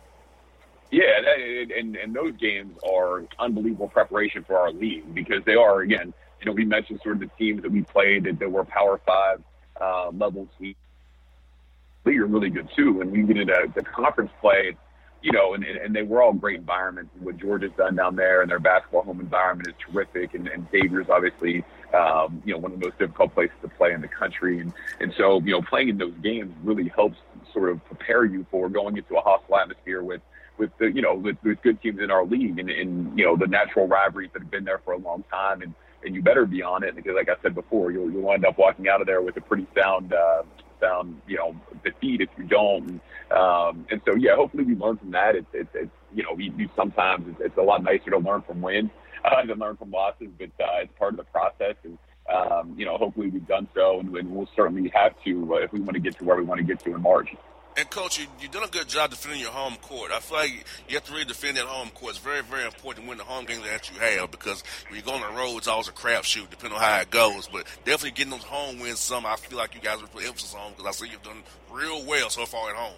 Yeah, and those games are unbelievable preparation for our league, because they are, again, you know, we mentioned sort of the teams that we played that were Power 5 level teams. They are really good too, and we get into the conference play, you know, and they were all great environments. What Georgia's done down there, and their basketball home environment is terrific, and Xavier's obviously, you know, one of the most difficult places to play in the country, and so, you know, playing in those games really helps sort of prepare you for going into a hostile atmosphere with the, you know, with good teams in our league, and you know, the natural rivalries that have been there for a long time, and you better be on it, because like I said before, you'll end up walking out of there with a pretty sound, you know, defeat if you don't. And so, yeah, hopefully we learn from that. It's you know, sometimes it's a lot nicer to learn from wins than learn from losses, but it's part of the process. And, you know, hopefully we've done so, and we'll certainly have to if we want to get to where we want to get to in March. And, Coach, you've done a good job defending your home court. I feel like you have to really defend that home court. It's very, very important to win the home games that you have, because when you go on the road, it's always a crapshoot, depending on how it goes. But definitely getting those home wins, I feel like you guys would put emphasis on, because I see you've done real well so far at home.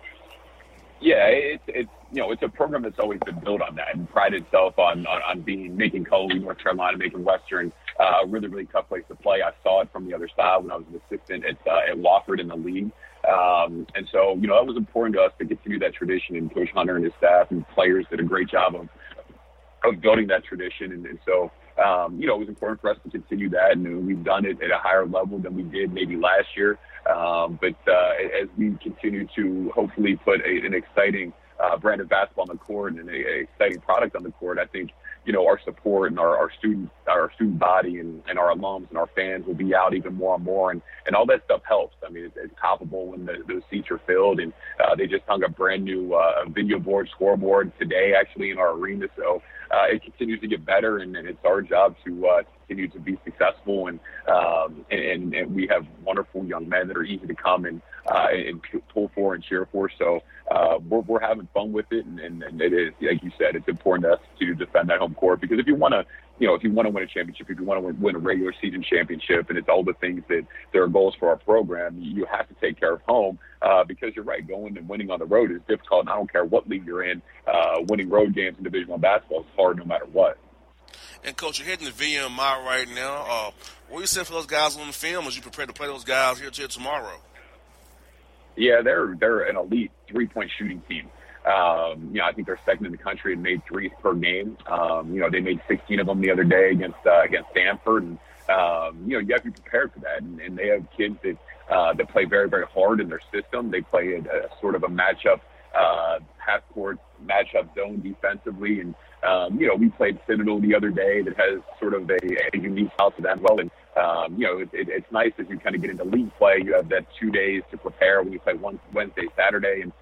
Yeah, it's you know, it's a program that's always been built on that and prided itself on making Coley, North Carolina, making Western a really, really tough place to play. I saw it from the other side when I was an assistant at Wofford in the league. And so, you know, it was important to us to continue that tradition, and Coach Hunter and his staff and players did a great job of building that tradition. And so, you know, it was important for us to continue that, and we've done it at a higher level than we did maybe last year. But as we continue to hopefully put an exciting brand of basketball on the court and an exciting product on the court, I think, you know, our support and our student body and our alums and our fans will be out even more and more, and all that stuff helps. I mean, it's palpable when those seats are filled, and they just hung a brand new video board, scoreboard today actually in our arena. So it continues to get better, and it's our job to continue to be successful, and we have wonderful young men that are easy to come and and pull for and cheer for. So we're having fun with it, and it is, like you said, it's important to us to defend that home court, because if you want to win a championship, if you want to win a regular season championship, and it's all the things that there are goals for our program, you have to take care of home, because you're right, going and winning on the road is difficult, and I don't care what league you're in. Winning road games in Division I basketball is hard no matter what. And, Coach, you're heading to VMI right now. What are you saying for those guys on the film as you prepare to play those guys here tomorrow? Yeah, they're an elite three-point shooting team. I think they're second in the country and made threes per game. They made 16 of them the other day against Stanford, and you have to be prepared for that. And they have kids that play very, very hard in their system. They play a sort of a matchup, half-court matchup zone defensively, and we played Citadel the other day that has sort of a unique style to that as well. And it's nice as you kind of get into league play. You have that 2 days to prepare when you play Wednesday, Saturday, and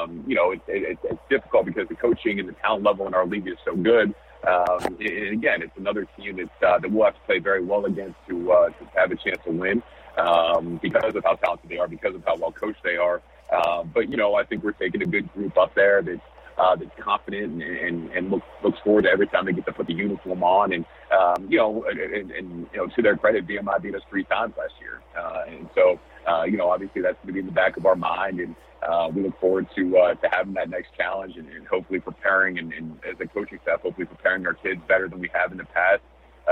it's difficult because the coaching and the talent level in our league is so good. And again, it's another team that we'll have to play very well against to have a chance to win, because of how talented they are, because of how well coached they are. But I think we're taking a good group up there that's confident and looks forward to every time they get to put the uniform on. And to their credit, VMI beat us 3 times last year, and so obviously that's going to be in the back of our mind, and we look forward to having that next challenge and hopefully preparing and as a coaching staff, hopefully preparing our kids better than we have in the past.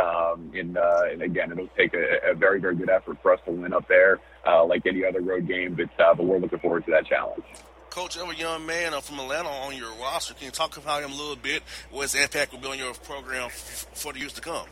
And again, it'll take a very, very good effort for us to win up there, like any other road game, but we're looking forward to that challenge. Coach, you have a young man from Atlanta on your roster. Can you talk about him a little bit? What his impact will be on your program for the years to come?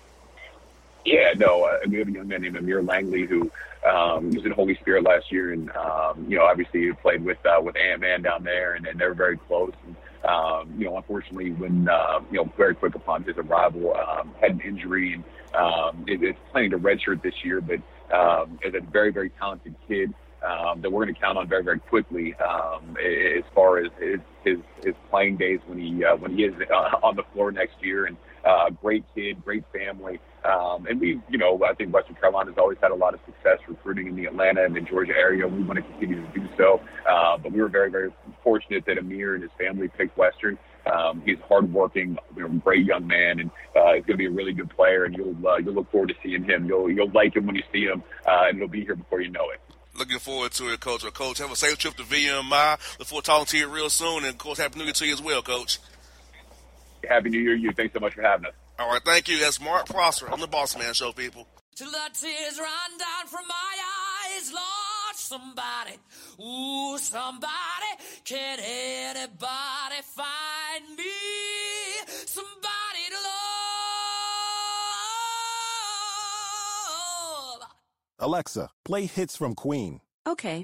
Yeah, no, we have a young man named Amir Langley who was in Holy Spirit last year, and obviously he played with Ant-Man down there, and they're very close. And unfortunately, when very quick upon his arrival, had an injury, and is planning to redshirt this year, but is a very, very talented kid that we're going to count on very, very quickly as far as his playing days when he is on the floor next year. And great kid, great family. And I think Western Carolina's always had a lot of success recruiting in the Atlanta and the Georgia area. We want to continue to do so. But we were very, very fortunate that Amir and his family picked Western. He's hardworking, great young man, and he's going to be a really good player. And you'll look forward to seeing him. You'll like him when you see him, and he'll be here before you know it. Looking forward to it, Coach. Well, Coach, have a safe trip to VMI. Look forward to talking to you real soon. And, of course, Happy New Year to you as well, Coach. Happy New Year to you. Thanks so much for having us. All right, thank you. That's Mark Prosser on the Boss Man Show, people. Till the tears run down from my eyes, Lord, somebody, ooh, somebody, can anybody find me? Somebody to love. Alexa, play hits from Queen. Okay.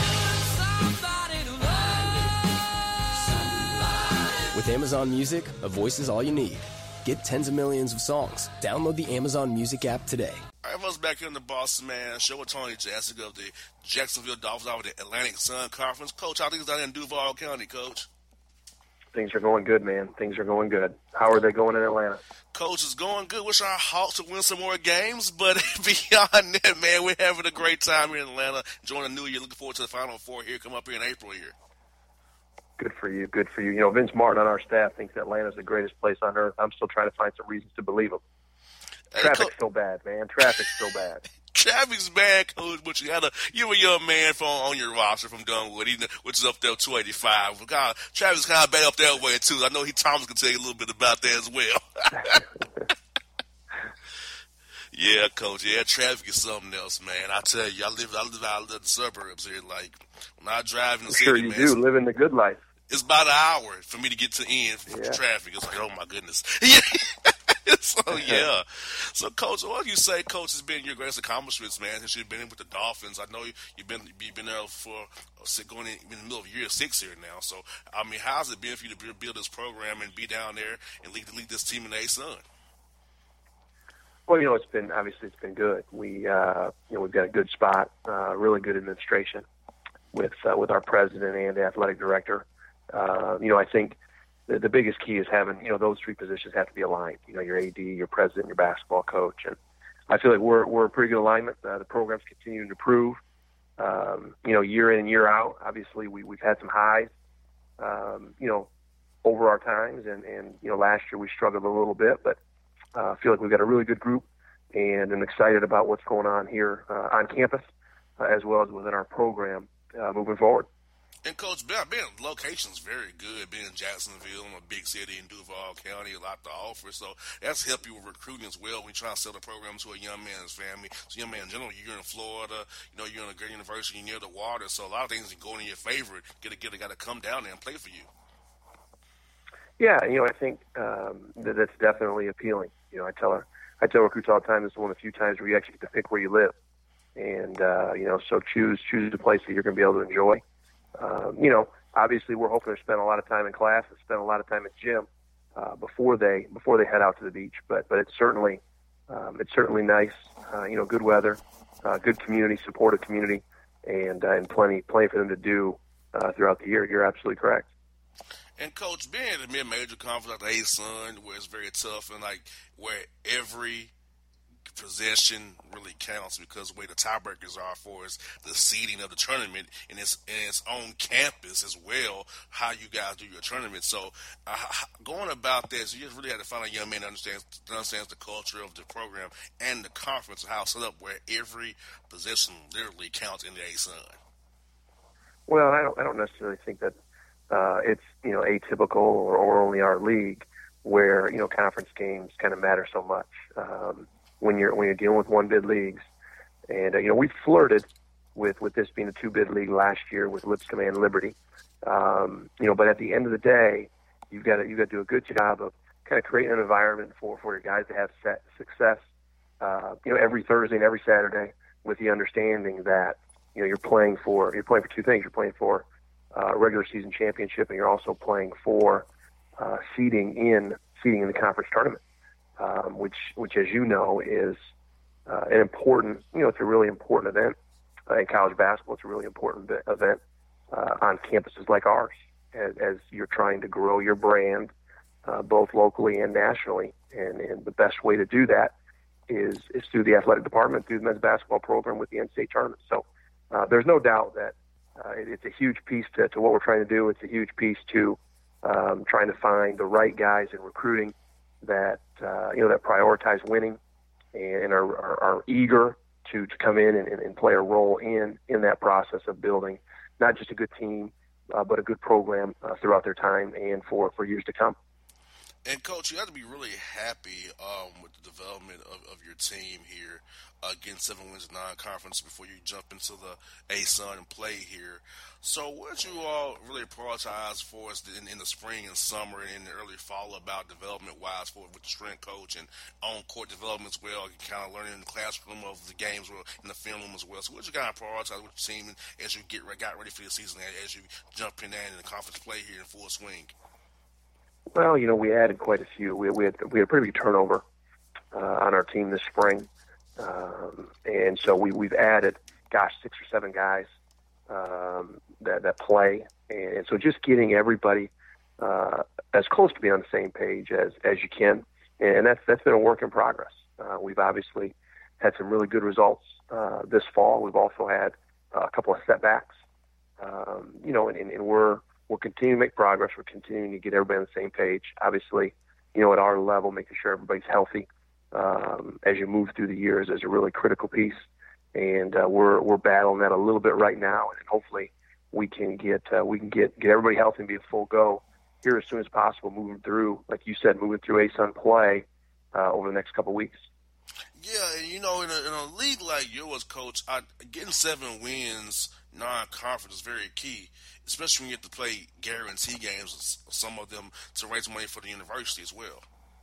With Amazon Music, a voice is all you need. Get tens of millions of songs. Download the Amazon Music app today. All right, us back here in the Boss Man Show with Tony Jessica of the Jacksonville Dolphins out of the Atlantic Sun Conference. Coach, how things down in Duval County, Coach? Things are going good, man. Things are going good. How are they going in Atlanta? Coach, is going good. Wish our Hawks would win some more games, but beyond that, man, we're having a great time here in Atlanta, enjoying the new year. Looking forward to the Final Four here, come up here in April here. Good for you. Good for you. Vince Martin on our staff thinks Atlanta's the greatest place on earth. I'm still trying to find some reasons to believe him. Hey, Traffic's so bad, man. Traffic's so bad. Traffic's bad, Coach, but you a young man on your roster from Dunwood, which is up there 285. God, Traffic's kind of bad up that way too. I know Thomas can tell you a little bit about that as well. Yeah, Coach. Yeah, traffic is something else, man. I tell you, I live out of the suburbs here. Like when I drive in the city, sure you do living the good life. It's about an hour for me to get to the end for traffic. It's like, oh my goodness. Yeah. So, Coach, what do you say, Coach, has been your greatest accomplishments, man, since you've been in with the Dolphins? I know you've been there for going in the middle of year 6 here now. So, I mean, how's it been for you to build this program and be down there and lead this team in the A-Sun? Well, it's been good. We've got a good spot, really good administration with our president and athletic director. I think the biggest key is having, those three positions have to be aligned. Your AD, your president, your basketball coach. And I feel like we're a pretty good alignment. The program's continuing to improve. year in and year out. Obviously, we've had some highs, over our times, and last year we struggled a little bit, but I feel like we've got a really good group, and I'm excited about what's going on here on campus, as well as within our program moving forward. And Coach, being location's very good. Being in Jacksonville, in a big city in Duval County, a lot to offer. So that's helped you with recruiting as well when you try to sell the program to a young man's family. So young man in general, you're in Florida, you're in a great university, you're near the water. So a lot of things are going in your favor. Got to come down there and play for you. Yeah, I think that's definitely appealing. I tell recruits all the time, this is one of the few times where you actually get to pick where you live. And, so choose a place that you're going to be able to enjoy. Obviously we're hoping to spend a lot of time in class and spend a lot of time at gym before they head out to the beach. But it's certainly nice. Good weather, good community, supportive community, and plenty for them to do throughout the year. You're absolutely correct. And Coach, being in a mid-major conference like the ASUN, where it's very tough and where every possession really counts because the way the tiebreakers are for is the seeding of the tournament and its own campus as well, how you guys do your tournament. So going about this, you just really had to find a young man that understands the culture of the program and the conference and how it's set up where every possession literally counts in the ASUN. Well, I don't necessarily think that it's atypical or only our league where conference games kind of matter so much. When you're dealing with one bid leagues, and we flirted with this being a 2-bid league last year with Lipscomb and Liberty, but at the end of the day, you've got to do a good job of kind of creating an environment for your guys to have success, every Thursday and every Saturday, with the understanding that you're playing for two things. You're playing for a regular season championship, and you're also playing for seeding in the conference tournament. Which as you know is an important, it's a really important event in college basketball. It's a really important event on campuses like ours as you're trying to grow your brand both locally and nationally. And the best way to do that is through the athletic department, through the men's basketball program with the NCAA tournament. So there's no doubt that it's a huge piece to what we're trying to do. It's a huge piece to trying to find the right guys in recruiting that that prioritize winning and are eager to come in and play a role in that process of building not just a good team, but a good program throughout their time and for years to come. And, Coach, you have to be really happy with the development of your team here, getting 7 wins in non-conference before you jump into the ASUN and play here. So what did you all really prioritize for us in the spring and summer and in the early fall about development-wise with the strength coach and on-court development as well, kind of learning in the classroom of the games in the film room as well? So what did you kind of prioritize with your team as you got ready for the season, as you jump in there in the conference play here in full swing? Well, we added quite a few. We had a pretty big turnover on our team this spring, and so we've added, 6 or 7 guys that play, and so just getting everybody as close to being on the same page as you can, and that's been a work in progress. We've obviously had some really good results this fall. We've also had a couple of setbacks, and we're continuing to make progress. We're continuing to get everybody on the same page. Obviously, at our level, making sure everybody's healthy as you move through the years is a really critical piece. And we're battling that a little bit right now, and hopefully we can get everybody healthy and be a full go here as soon as possible. Moving through, like you said, ASUN play over the next couple of weeks. Yeah, and in a league like yours, Coach, getting 7 wins non-conference is very key, especially when you have to play guarantee games, some of them to raise money for the university as well.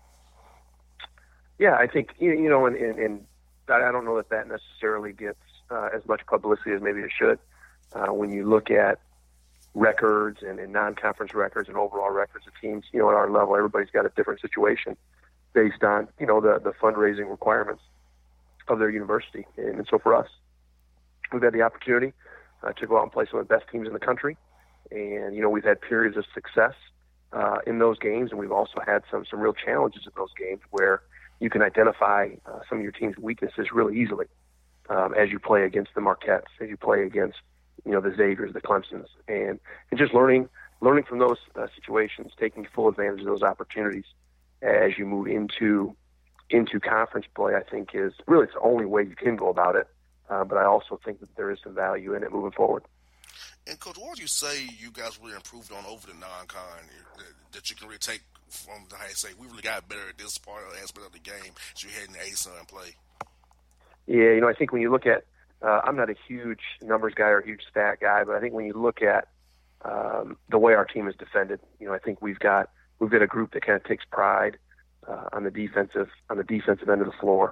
Yeah, I think, and I don't know that necessarily gets as much publicity as maybe it should. When you look at records and non-conference records and overall records of teams, at our level, everybody's got a different situation based on, the fundraising requirements of their university. And so for us, we've had the opportunity to go out and play some of the best teams in the country. And, we've had periods of success in those games, and we've also had some real challenges in those games where you can identify some of your team's weaknesses really easily. as you play against the Marquettes, as you play against, the Xaviers, the Clemsons, and just learning from those situations, taking full advantage of those opportunities as you move into conference play, I think is really it's the only way you can go about it. But I also think that there is some value in it moving forward. And Coach, what would you say you guys really improved on over the non-con that you can really take from the high say we really got better at this part of the aspect of the game as you head in the ASUN play? Yeah, I think when you look at, I'm not a huge numbers guy or a huge stat guy, but I think when you look at the way our team is defended, I think we've got a group that kind of takes pride on the defensive end of the floor.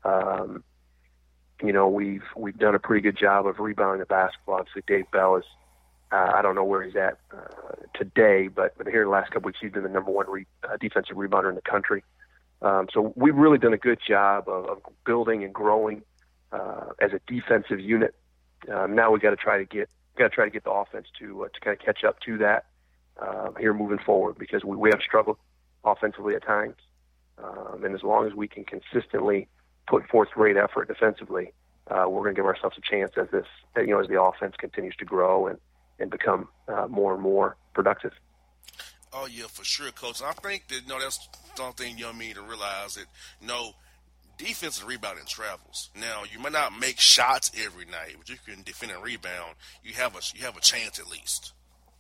We've done a pretty good job of rebounding the basketball. Obviously, Dave Bell is, I don't know where he's at today, but here in the last couple weeks, he's been the number one defensive rebounder in the country. So we've really done a good job of building and growing as a defensive unit. Now we got to try to get the offense to kind of catch up to that here moving forward, because we have struggled offensively at times, and as long as we can consistently put forth great effort defensively, we're going to give ourselves a chance as the offense continues to grow and become more and more productive. Oh yeah, for sure, Coach. I think that that's something young me to realize that defensive rebounding travels. Now you might not make shots every night, but you can defend and rebound. You have a chance at least.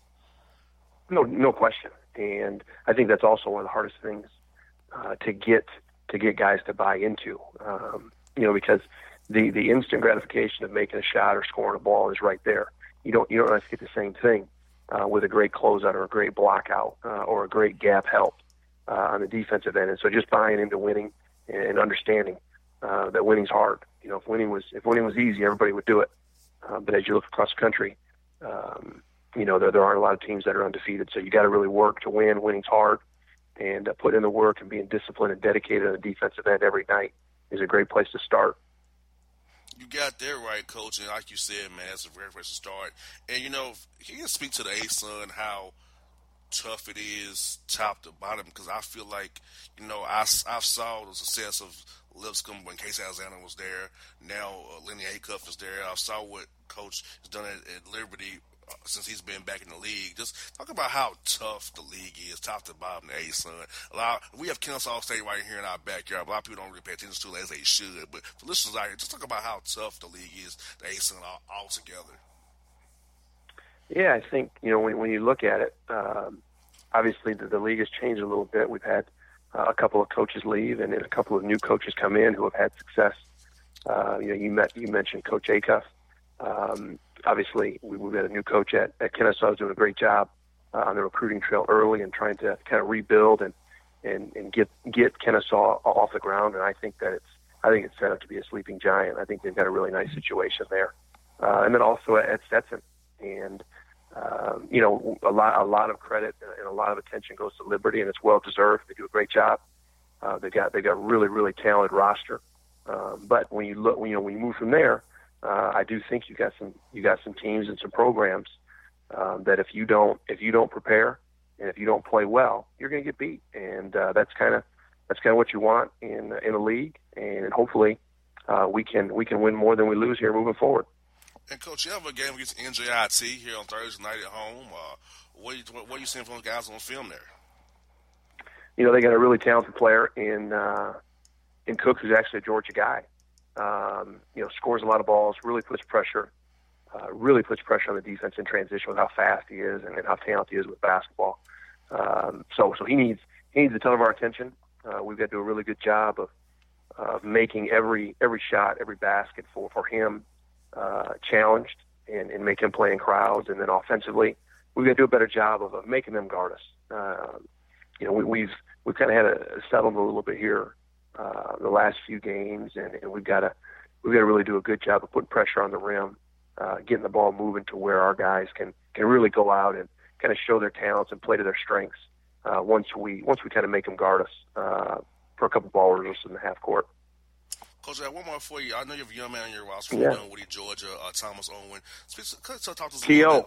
No question, and I think that's also one of the hardest things to get guys to buy into. Because the instant gratification of making a shot or scoring a ball is right there. You don't always get the same thing with a great closeout or a great block out or a great gap help on the defensive end. And so just buying into winning and understanding that winning's hard. If winning was easy, everybody would do it. But as you look across the country, there aren't a lot of teams that are undefeated. So you got to really work to win. Winning's hard, and put in the work and being disciplined and dedicated on the defensive end every night is a great place to start. You got that right, Coach, and like you said, man, that's a great place to start. And, can you speak to the ASUN, how tough it is top to bottom? Because I feel like, I saw the success of Lipscomb when Casey Alexander was there. Now Lenny Acuff is there. I saw what Coach has done at Liberty since he's been back in the league. Just talk about how tough the league is, top to bottom, the ASUN. We have Kennesaw State right here in our backyard. A lot of people don't really pay attention to it as they should. But for listeners out here, just talk about how tough the league is, the ASUN altogether. Yeah, I think, when you look at it, obviously the league has changed a little bit. We've had a couple of coaches leave and then a couple of new coaches come in who have had success. You mentioned Coach Acuff. Obviously, we've got a new coach at Kennesaw who's doing a great job on the recruiting trail early and trying to kind of rebuild and get Kennesaw off the ground. And I think it's set up to be a sleeping giant. I think they've got a really nice situation there. And then also at Stetson, and a lot of credit and a lot of attention goes to Liberty, and it's well deserved. They do a great job. They got really, really talented roster. But when you move from there, I do think you got some teams and some programs that if you don't prepare and if you don't play well, you're going to get beat, and that's kind of what you want in a league, and hopefully we can win more than we lose here moving forward. And Coach, you have a game against NJIT here on Thursday night at home. What are you seeing from those guys on film there? They got a really talented player in Cook, who's actually a Georgia guy. Scores a lot of balls, really puts pressure on the defense in transition with how fast he is and how talented he is with basketball. So he needs a ton of our attention. We've got to do a really good job of making every shot, every basket for him challenged and make him play in crowds. And then offensively, we've got to do a better job of making them guard us. We've kind of had a settled a little bit here the last few games, and we've got to really do a good job of putting pressure on the rim, getting the ball moving to where our guys can really go out and kind of show their talents and play to their strengths once we kind of make them guard us for a couple ball reversals in the half court. Coach, I have one more for you. I know you have a young man on your roster from Dunwoody, Georgia, Thomas Owen. Talk to us T.O.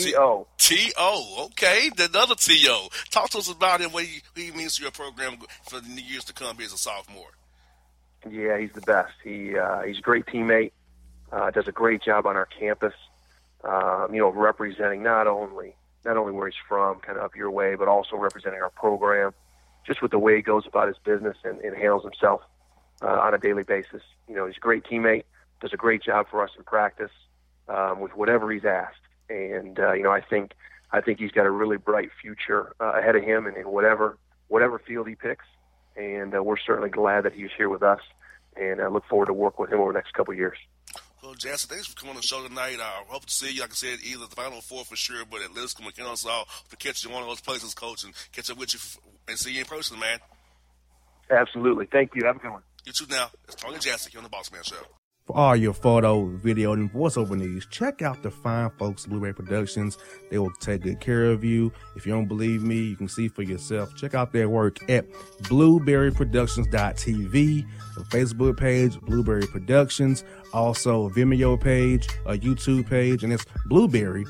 T.O. Okay, another T.O. Talk to us about him, what he means to your program for the years to come here as a sophomore. Yeah, he's the best. He's a great teammate. does a great job on our campus, representing not only where he's from, kind of up your way, but also representing our program, just with the way he goes about his business and handles himself on a daily basis. He's a great teammate, does a great job for us in practice with whatever he's asked. And, I think he's got a really bright future ahead of him in whatever field he picks. And we're certainly glad that he's here with us, and I look forward to work with him over the next couple of years. Well, Jackson, thanks for coming on the show tonight. I hope to see you, like I said, either the Final Four for sure, but at Lipscomb and Kennesaw to catch you in one of those places, Coach, and catch up with you and see you in person, man. Absolutely. Thank you. Have a good one. You too now. It's Tony Jackson here on the Boss Man Show. For all your photo, video, and voiceover needs, check out the fine folks at Blueberry Productions. They will take good care of you. If you don't believe me, you can see for yourself. Check out their work at blueberryproductions.tv, the Facebook page, Blueberry Productions, also a Vimeo page, a YouTube page, and it's Blueberry,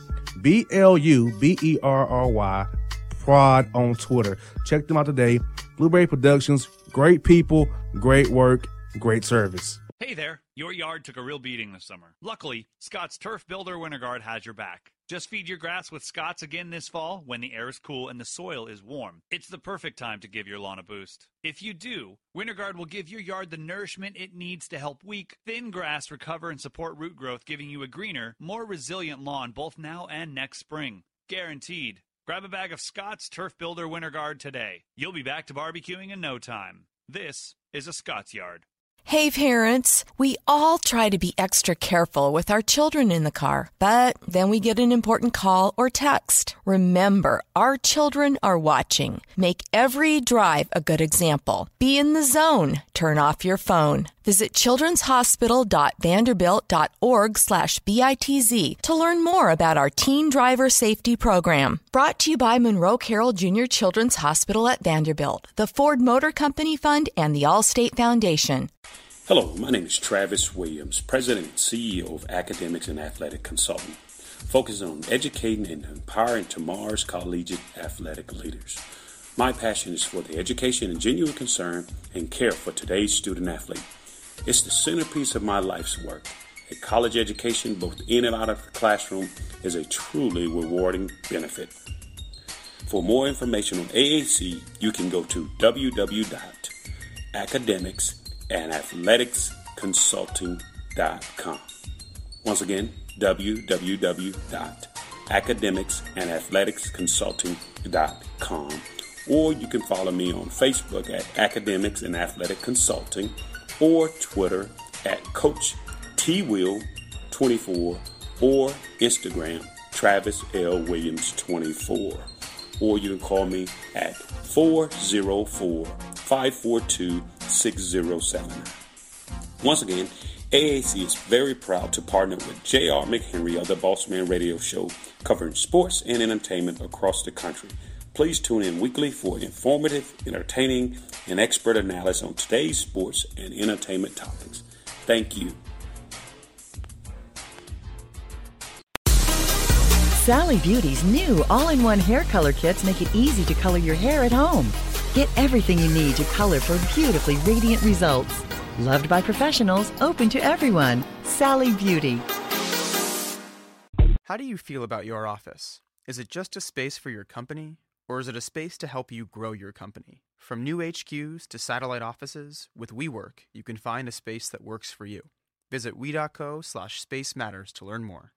BLUBERRY, Prod on Twitter. Check them out today. Blueberry Productions, great people, great work, great service. Hey there, your yard took a real beating this summer. Luckily, Scott's Turf Builder WinterGuard has your back. Just feed your grass with Scott's again this fall when the air is cool and the soil is warm. It's the perfect time to give your lawn a boost. If you do, WinterGuard will give your yard the nourishment it needs to help weak, thin grass recover and support root growth, giving you a greener, more resilient lawn both now and next spring. Guaranteed. Grab a bag of Scott's Turf Builder WinterGuard today. You'll be back to barbecuing in no time. This is a Scott's Yard. Hey parents, we all try to be extra careful with our children in the car, but then we get an important call or text. Remember, our children are watching. Make every drive a good example. Be in the zone. Turn off your phone. Visit childrenshospital.vanderbilt.org/BITZ to learn more about our teen driver safety program. Brought to you by Monroe Carroll Jr. Children's Hospital at Vanderbilt, the Ford Motor Company Fund, and the Allstate Foundation. Hello, my name is Travis Williams, President and CEO of Academics and Athletic Consulting, focusing on educating and empowering tomorrow's collegiate athletic leaders. My passion is for the education and genuine concern and care for today's student athlete. It's the centerpiece of my life's work. A college education, both in and out of the classroom, is a truly rewarding benefit. For more information on AAC, you can go to www.academicsandathleticsconsulting.com. Once again, www.academicsandathleticsconsulting.com. Or you can follow me on Facebook at Academics and Athletic Consulting, or Twitter at Coach TWill24, or Instagram Travis L. Williams 24. Or you can call me at 404-542-6079. Once again, AAC is very proud to partner with J.R. McHenry of the Boss Man Radio Show, covering sports and entertainment across the country. Please tune in weekly for informative, entertaining, and expert analysis on today's sports and entertainment topics. Thank you. Sally Beauty's new all-in-one hair color kits make it easy to color your hair at home. Get everything you need to color for beautifully radiant results. Loved by professionals, open to everyone. Sally Beauty. How do you feel about your office? Is it just a space for your company? Or is it a space to help you grow your company? From new HQs to satellite offices, with WeWork, you can find a space that works for you. Visit we.co/Space Matters to learn more.